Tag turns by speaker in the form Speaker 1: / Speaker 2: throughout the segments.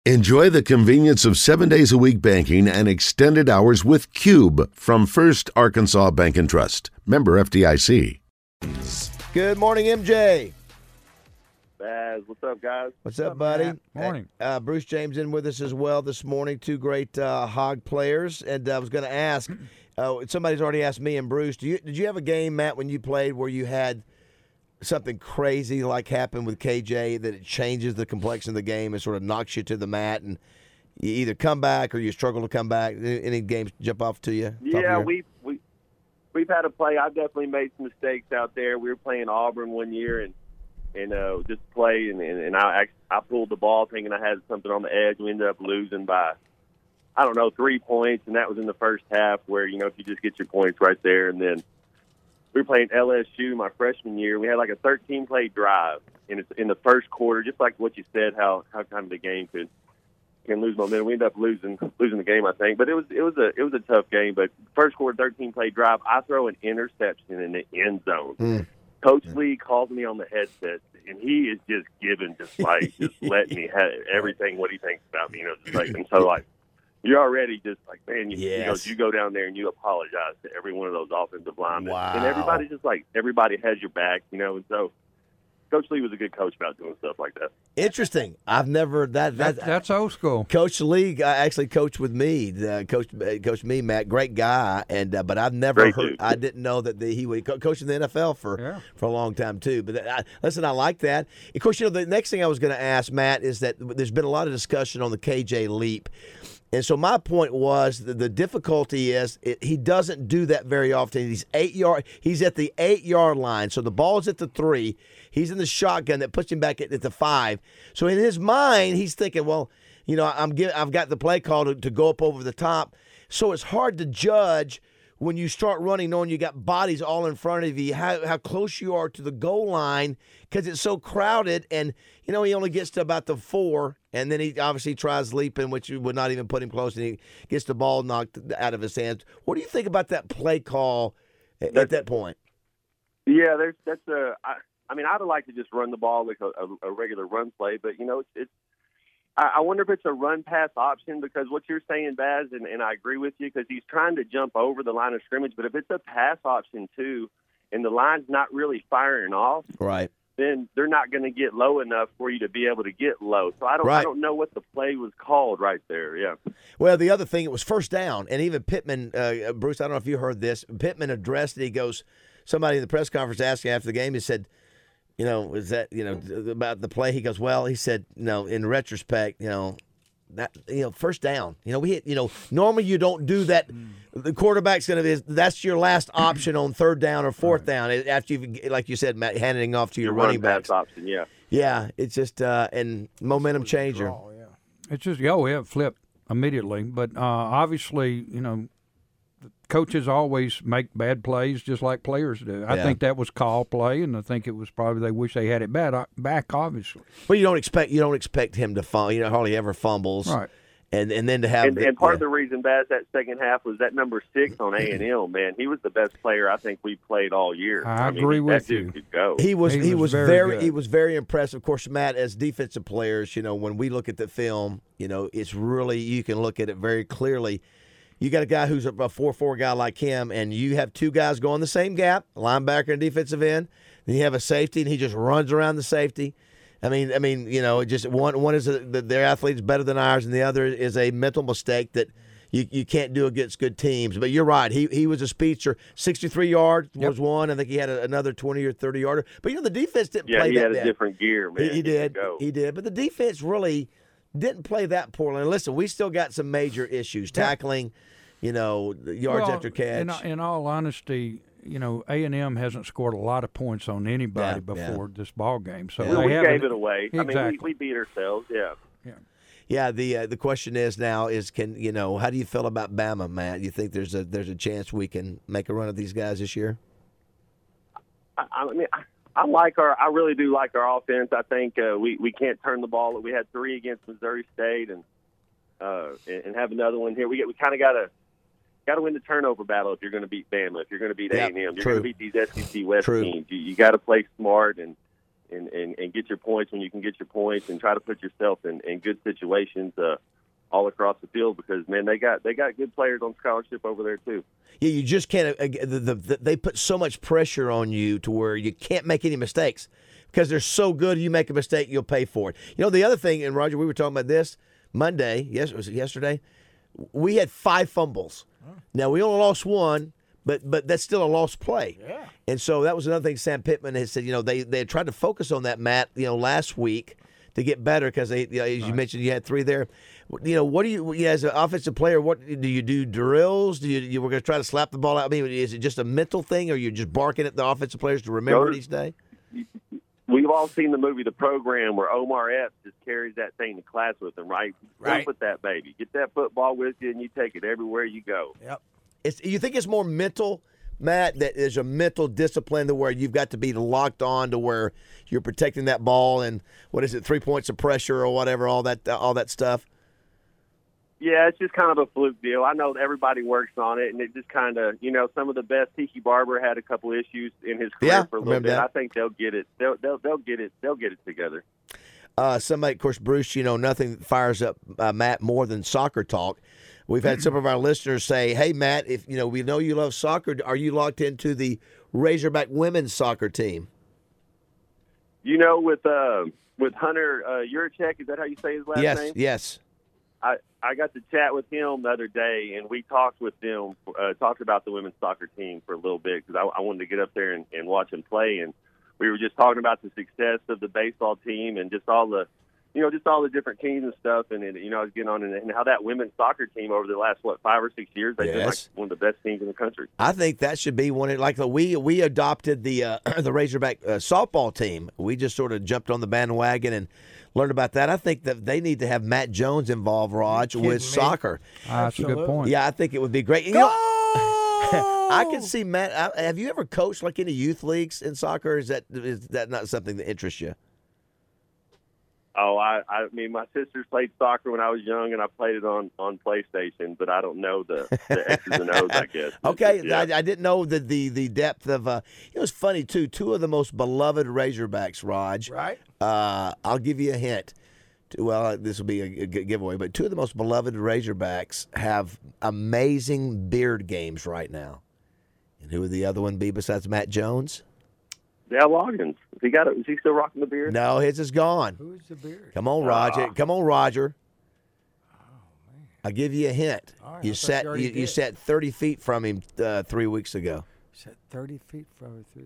Speaker 1: Enjoy the convenience of 7 days a week banking and extended hours with Cube from First Arkansas Bank and Trust. Member FDIC.
Speaker 2: Good morning, MJ.
Speaker 3: Baz, what's up, guys?
Speaker 2: What's up, buddy?
Speaker 4: Morning.
Speaker 2: Bruce James in with us as well this morning. Two great Hog players. And I was going to ask, somebody's already asked me and Bruce, did you have a game, Matt, when you played where you had something crazy like happened with KJ that it changes the complexion of the game and sort of knocks you to the mat and you either come back or you struggle to come back? Any games jump off to you?
Speaker 3: Yeah, we've had a play. I've definitely made some mistakes out there. We were playing Auburn one year and just play, and I pulled the ball thinking I had something on the edge. We ended up losing by, 3 points, and that was in the first half where, if you just get your points right there. And then we were playing LSU my freshman year. We had like a 13-play drive in the first quarter, just like what you said, how kind of the game can lose momentum. We ended up losing the game, I think. But it was a tough game. But first quarter, 13-play drive, I throw an interception in the end zone. Coach Lee calls me on the headset, and he is just letting me have everything what he thinks about me. And so like you're already just like, man, he goes, you go down there and you apologize to every one of those offensive linemen.
Speaker 2: Wow.
Speaker 3: And everybody just like, everybody has your back, and so Coach Lee was a good coach about doing stuff like that.
Speaker 2: Interesting. I've never
Speaker 4: That's old school.
Speaker 2: Coach Lee actually coached with me. Coached me, Matt. Great guy, and but I've never
Speaker 3: Great
Speaker 2: heard.
Speaker 3: dude.
Speaker 2: I didn't know that he would coach in the NFL for a long time too. But listen, I like that. Of course, the next thing I was going to ask Matt is that there's been a lot of discussion on the KJ leap. And so my point was the difficulty is he doesn't do that very often. He's 8 yard. He's at the 8 yard line. So the ball's at the 3. He's in the shotgun that puts him back at the 5. So in his mind, he's thinking, well, I've got the play call to go up over the top. So it's hard to judge when you start running, knowing you got bodies all in front of you, how close you are to the goal line because it's so crowded. And, he only gets to about the 4, and then he obviously tries leaping, which would not even put him close, and he gets the ball knocked out of his hands. What do you think about that play call at that point?
Speaker 3: Yeah, I'd like to just run the ball like a regular run play, but, I wonder if it's a run-pass option because what you're saying, Baz, and I agree with you because he's trying to jump over the line of scrimmage, but if it's a pass option too and the line's not really firing off,
Speaker 2: right,
Speaker 3: then they're not going to get low enough for you to be able to get low. So I don't know what the play was called right there, yeah.
Speaker 2: Well, the other thing, it was first down, and even Pittman, Bruce, I don't know if you heard this, Pittman addressed it. He goes, somebody in the press conference asked him after the game, he said, is that, about the play? He goes, well, he said, in retrospect, that, first down. Normally you don't do that. The quarterback's going to be, that's your last option on third down or fourth down after you've, like you said, Matt, handing off to your running backs.
Speaker 3: Option, yeah.
Speaker 2: Yeah, it's just, and momentum changer.
Speaker 4: It's just, we have flipped immediately. But obviously, coaches always make bad plays just like players do. I think that was call play, and I think it was probably they wish they had it back, obviously.
Speaker 2: Well, you don't expect him to fumble. Hardly ever fumbles.
Speaker 4: Right.
Speaker 2: And then to have
Speaker 3: and part of the reason, Baz, that second half was that number 6 on A&M, man. He was the best player I think we played all year.
Speaker 4: I agree with
Speaker 3: you.
Speaker 4: you.
Speaker 3: Could go.
Speaker 2: He was very impressive. Of course, Matt, as defensive players, when we look at the film, it's really, you can look at it very clearly. You got a guy who's a 4-4 guy like him, and you have two guys going the same gap, linebacker and defensive end. Then you have a safety, and he just runs around the safety. I mean, just one is their athlete's better than ours, and the other is a mental mistake that you can't do against good teams. But you're right. He was a speedster. 63 yards was one. I think he had another 20 or 30 yarder. But the defense didn't play that bad.
Speaker 3: Yeah, he had a different gear, man.
Speaker 2: He did. He did. But the defense really didn't play that poorly. And listen, we still got some major issues tackling. Yards after catch.
Speaker 4: In all honesty, A&M hasn't scored a lot of points on anybody before this ball game. So
Speaker 3: we gave it away.
Speaker 4: Exactly.
Speaker 3: I mean, we beat ourselves. Yeah.
Speaker 2: Yeah. The question is now how do you feel about Bama, Matt? You think there's a chance we can make a run of these guys this year?
Speaker 3: I really do like our offense. I think we can't turn the ball. We had 3 against Missouri State and have another one here. We kind of got to win the turnover battle if you're going to beat Bama. If you're going to beat A&M, you're going to beat these SEC West teams. You got to play smart, and and get your points when you can get your points, and try to put yourself in good situations all across the field, because, man, they got good players on scholarship over there too.
Speaker 2: Yeah, you just can't. They put so much pressure on you to where you can't make any mistakes because they're so good. You make a mistake, you'll pay for it. You know, the other thing, and Roger, we were talking about this Monday. Yes, was it yesterday? We had 5 fumbles. Now we only lost 1. But that's still a lost play.
Speaker 5: Yeah.
Speaker 2: And so that was another thing Sam Pittman had said, they had tried to focus on that, Matt, last week to get better because they, as you mentioned, you had 3 there. What do you as an offensive player, what do you do, drills? Do you we're going to try to slap the ball out? I mean, is it just a mental thing, or you're just barking at the offensive players to remember it each day?
Speaker 3: We've all seen the movie The Program, where Omar Epps just carries that thing to class with him, right? Jump with that baby. Get that football with you, and you take it everywhere you go.
Speaker 5: Yep.
Speaker 2: You think it's more mental, Matt, that there's a mental discipline to where you've got to be locked on to where you're protecting that ball and, 3 points of pressure or whatever, all that stuff?
Speaker 3: Yeah, it's just kind of a fluke deal. I know everybody works on it, and it just kind of, some of the best. Tiki Barber had a couple issues in his career for a little bit.
Speaker 2: That.
Speaker 3: I think they'll get it. They'll get it. They'll get it together.
Speaker 2: Somebody, of course, Bruce, nothing fires up Matt more than soccer talk. We've had some of our listeners say, "Hey, Matt, if we know you love soccer, are you locked into the Razorback women's soccer team?"
Speaker 3: With Hunter Yurchek, is that how you say his last name?
Speaker 2: Yes.
Speaker 3: I got to chat with him the other day, and we talked with them, talked about the women's soccer team for a little bit, because I wanted to get up there and watch them play, and we were just talking about the success of the baseball team and just all the different teams and stuff, and I was getting on and how that women's soccer team over the last 5 or 6 years, they've been like one of the best teams in the country. I
Speaker 2: think that should be one. Like we adopted the Razorback softball team. We just sort of jumped on the bandwagon and learned about that. I think that they need to have Matt Jones involved, Raj, with soccer.
Speaker 4: That's a good point.
Speaker 2: Yeah, I think it would be great. I can see Matt. Have you ever coached like any youth leagues in soccer? Is that not something that interests you?
Speaker 3: Oh, I mean, my sisters played soccer when I was young, and I played it on PlayStation, but I don't know the X's and O's, I guess.
Speaker 2: Okay,
Speaker 3: yeah.
Speaker 2: I didn't know the depth of. It was funny too. 2 of the most beloved Razorbacks, Raj.
Speaker 5: Right.
Speaker 2: I'll give you a hint. Well, this will be a good giveaway, but 2 of the most beloved Razorbacks have amazing beard games right now. And who would the other one be besides Matt Jones?
Speaker 3: Dale Loggins. Is he still rocking the beard?
Speaker 2: No, his is gone.
Speaker 5: Who's the beard?
Speaker 2: Come on, Roger. Come on, Roger.
Speaker 5: Oh, man.
Speaker 2: I'll give you a hint.
Speaker 5: Right,
Speaker 2: you sat 30 feet from him 3 weeks ago.
Speaker 5: Sat 30 feet from him.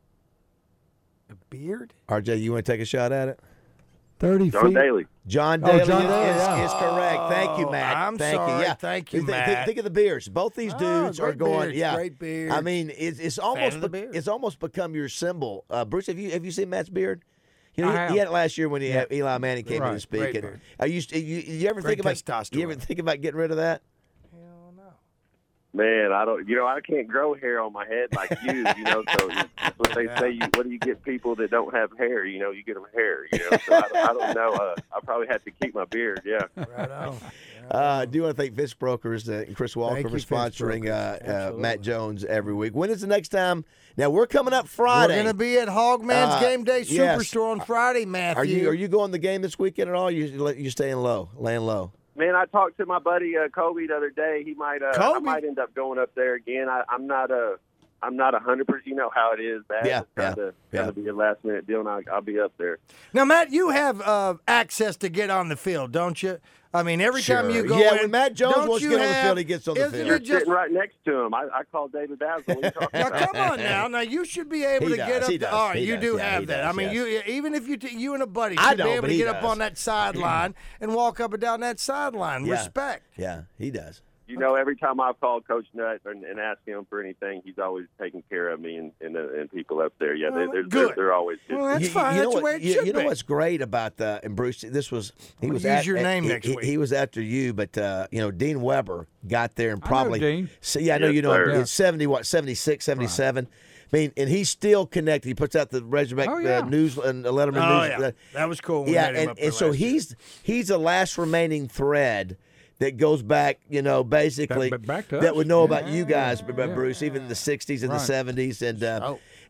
Speaker 5: A beard?
Speaker 2: RJ, you want to take a shot at it?
Speaker 5: 30
Speaker 3: John
Speaker 5: feet.
Speaker 3: Daly.
Speaker 2: John Daly
Speaker 5: John Daly,
Speaker 2: is correct. Thank you, Matt.
Speaker 5: I'm
Speaker 2: Thank
Speaker 5: sorry.
Speaker 2: you. Yeah.
Speaker 5: Thank you, Matt.
Speaker 2: Think of the beards. Both these dudes are going.
Speaker 5: Beards,
Speaker 2: yeah,
Speaker 5: great beards.
Speaker 2: I mean, it's almost become your symbol. Bruce, have you seen Matt's beard? He had it last year when Eli Manning came in to speak.
Speaker 5: Great
Speaker 2: And
Speaker 5: beard.
Speaker 2: you ever think about
Speaker 5: testosterone.
Speaker 2: you ever think about getting rid of that?
Speaker 5: Hell no.
Speaker 3: Man, I can't grow hair on my head like you, so that's what they say. What do you get people that don't have hair? You get them hair, so I don't know. I probably have to keep my beard, yeah.
Speaker 5: Right on.
Speaker 2: I do want to thank Fish Brokers and Chris Walker for sponsoring Matt Jones every week. When is the next time? Now, we're coming up Friday.
Speaker 5: We're going to be at Hogman's Game Day Superstore on Friday, Matthew.
Speaker 2: Are you going to the game this weekend at all? You staying low, laying low?
Speaker 3: Man, I talked to my buddy Kobe the other day. He might I might end up going up there again. I'm not 100%. You know how it is. It's kind of be a last minute deal, and I'll be up there.
Speaker 5: Now, Matt, you have access to get on the field, don't you? I mean, every time you go
Speaker 2: when Matt Jones wants to get on the field, he gets on the field.
Speaker 3: You're sitting right next to him. I called David Basil.
Speaker 5: Now, come on now. Now, you should be able to get up. All right, you do have that. I mean, even if you and a buddy should be able to get up on that sideline and walk up and down that sideline. Respect.
Speaker 2: Yeah, he does.
Speaker 3: Every time I've called Coach Nutt and asked him for anything, he's always taking care of me and people up there. Yeah, they're always good.
Speaker 5: Well, that's fine. That's the way it should be.
Speaker 2: You know what's great about and Bruce? He was
Speaker 5: use your name next week.
Speaker 2: He was after you, but Dean Weber got there and probably.
Speaker 4: I know Dean.
Speaker 2: So, I know you know him. It's 76, 77. Right. I mean, and he's still connected. He puts out the Razorback news and Letterman news.
Speaker 5: Yeah. That was cool.
Speaker 2: And so he's the last remaining thread that goes back, basically
Speaker 4: back to
Speaker 2: that
Speaker 4: us.
Speaker 2: would know about you guys, Bruce, even in the 60s and the 70s.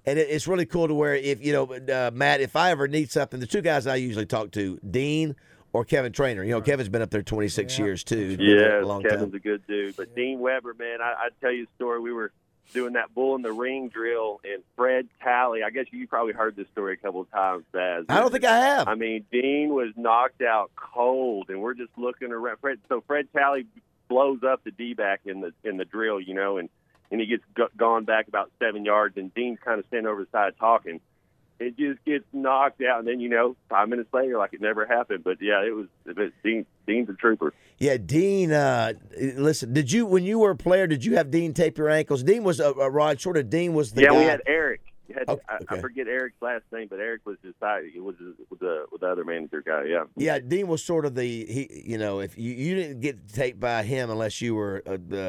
Speaker 2: And it's really cool to where if Matt, if I ever need something, the two guys I usually talk to, Dean or Kevin Trainer. Kevin's been up there 26 years too.
Speaker 3: Yeah, Kevin's a good dude. But Dean Weber, man, I'd tell you a story. We were doing that bull in the ring drill, and Fred Talley, I guess you probably heard this story a couple of times, Baz.
Speaker 2: I don't think I have.
Speaker 3: I mean, Dean was knocked out cold, and we're just looking around. Fred Talley blows up the D-back in the drill, and he gets gone back about 7 yards, and Dean's kind of standing over the side talking. It just gets knocked out, and then 5 minutes later, like it never happened. But yeah, it was Dean's a trooper.
Speaker 2: Yeah, Dean. Listen, when you were a player, did you have Dean tape your ankles? Dean was a Rod Short. Dean was the guy.
Speaker 3: Yeah, we had Eric.
Speaker 2: Okay.
Speaker 3: I forget Eric's last name, but Eric was his side. He was the other manager guy. Yeah.
Speaker 2: Yeah, Dean was sort of if you didn't get taped by him unless you were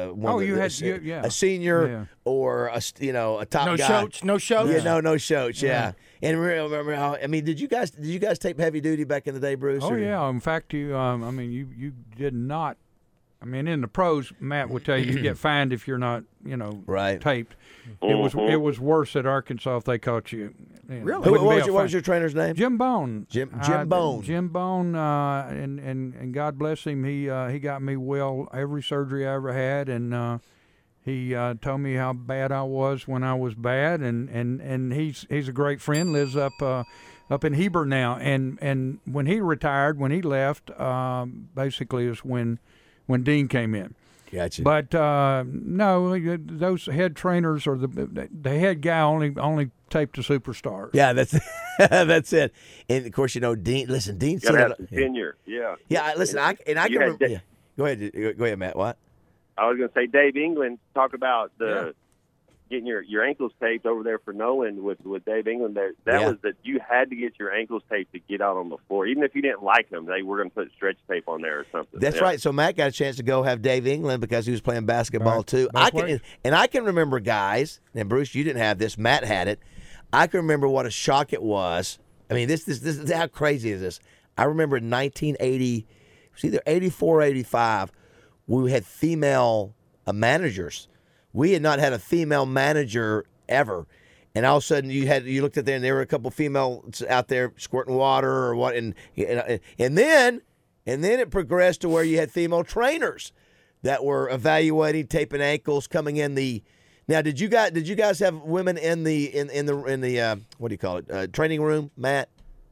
Speaker 2: a senior or a top guy.
Speaker 5: No shoats.
Speaker 2: Yeah, no shoats. Yeah. And remember how? I mean, did you guys tape heavy duty back in the day, Bruce?
Speaker 4: Oh yeah. In fact, you did not. I mean, in the pros, Matt would tell you get fined if you're not,
Speaker 2: right.
Speaker 4: taped. It was worse at Arkansas if they caught you.
Speaker 2: Really? What was your trainer's name?
Speaker 4: Jim Bone.
Speaker 2: Jim Bone.
Speaker 4: Jim Bone, and God bless him. He got me well every surgery I ever had, and he told me how bad I was when I was bad, and he's a great friend. Lives up in Heber now, and when he retired, when he left, basically is when Dean came in.
Speaker 2: Gotcha.
Speaker 4: But no, those head trainers or the head guy only taped the superstars.
Speaker 2: Yeah, that's it. And of course, Dean. Listen, Dean
Speaker 3: said tenure. Yeah.
Speaker 2: Yeah. Listen, I can remember. Yeah. Go ahead, Matt. What?
Speaker 3: I was going to say, Dave England talk about getting your ankles taped over there for Nolan with Dave England. That was that you had to get your ankles taped to get out on the floor. Even if you didn't like them, they were going to put stretch tape on there or something.
Speaker 2: That's right. So Matt got a chance to go have Dave England because he was playing basketball too. I can remember guys, and Bruce, you didn't have this. Matt had it. I can remember what a shock it was. I mean, this is how crazy is this? I remember in 1980, it was either 84 or 85, we had female managers. We had not had a female manager ever, and all of a sudden you looked at there and there were a couple females out there squirting water or what, and then it progressed to where you had female trainers that were evaluating, taping ankles, coming in the. Now, did you guys have women in the what do you call it, training room, Matt?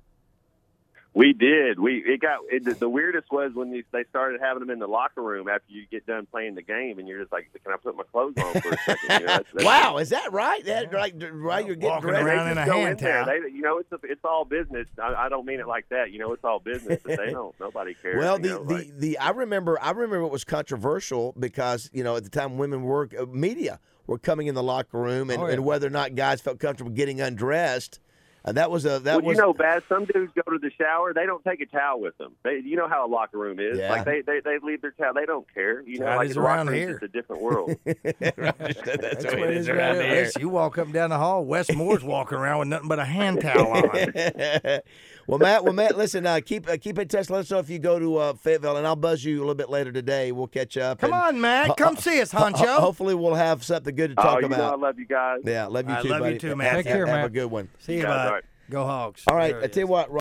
Speaker 3: We did. The weirdest was when they started having them in the locker room after you get done playing the game, and you're just like, "Can I put my clothes on for a second?" That's
Speaker 2: wow, is that right? That right? You're getting dressed
Speaker 5: around in a hand towel.
Speaker 3: It's all business. I don't mean it like that. It's all business, but they don't. Nobody cares.
Speaker 2: Well, I remember it was controversial because at the time women were media were coming in the locker room, and whether or not guys felt comfortable getting undressed. Baz,
Speaker 3: some dudes go to the shower. They don't take a towel with them. You know how a locker room is.
Speaker 2: Yeah.
Speaker 3: Like they leave their towel. They don't care.
Speaker 5: Like
Speaker 3: the
Speaker 5: around
Speaker 3: locker
Speaker 5: here.
Speaker 3: It's a different world.
Speaker 2: That's what it is around here.
Speaker 5: You walk up and down the hall. Wes Moore's walking around with nothing but a hand towel on.
Speaker 2: Well, Matt, listen. Keep in touch. Let us know if you go to Fayetteville, and I'll buzz you a little bit later today. We'll catch up.
Speaker 5: Come on, Matt. Come see us, Honcho.
Speaker 2: Hopefully, we'll have something good to talk about.
Speaker 3: I love you guys.
Speaker 2: Yeah, love you too, buddy.
Speaker 5: Love you too, Matt.
Speaker 4: Take care, Matt.
Speaker 2: Have a good one.
Speaker 5: See you, bud. Go Hogs.
Speaker 2: All right, I tell you what.